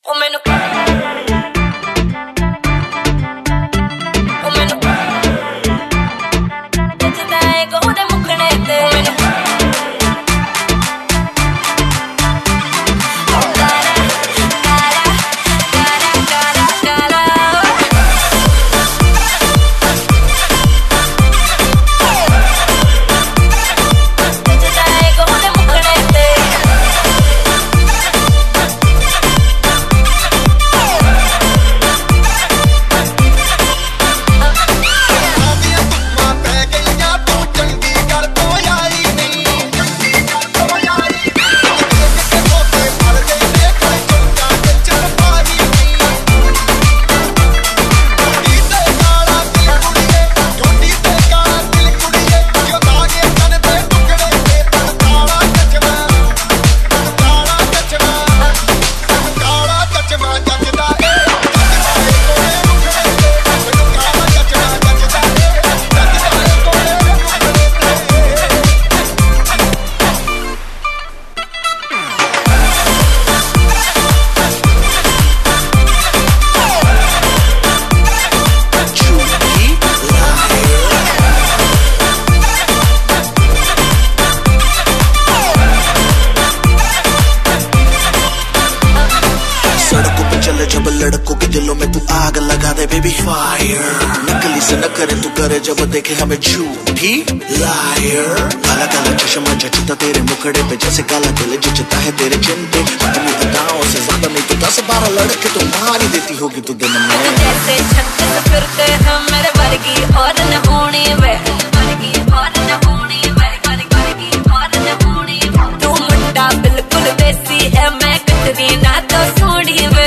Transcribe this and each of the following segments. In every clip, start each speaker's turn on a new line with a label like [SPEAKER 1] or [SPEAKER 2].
[SPEAKER 1] जब लड़कों के दिलों में तू आग लगा दे बेबी फायर, नकली से न करे तू करे जब देखे हमें झूठी लायर। काला काला चश्मा जचता तेरे मुखड़े पे जैसे काला दिल जचता है तेरे चिन पे। अपनी अदाओं से ज्यादा नहीं तो 10-12 लड़के तो मार ही देती होगी तू दिन में।
[SPEAKER 2] जैसे छत फिरते हम मेरे वर्गी और न होनी वे, वर्गी और न होनी वे, वर्गी और न होनी। तू मुंडा बिल्कुल देसी है, मैं कतरी ना तो सोनी वे।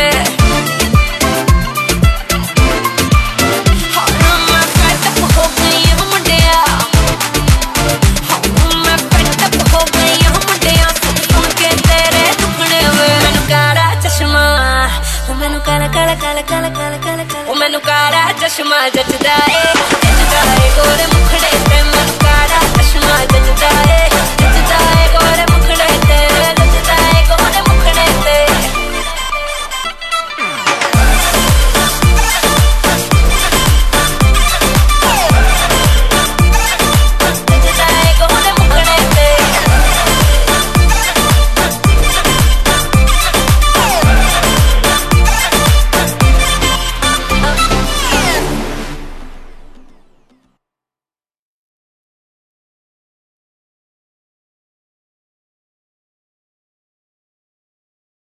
[SPEAKER 2] मैनू काला चश्मा जचदा है गोरे मुखड़े ते, मैनू काला चश्मा जचदा है।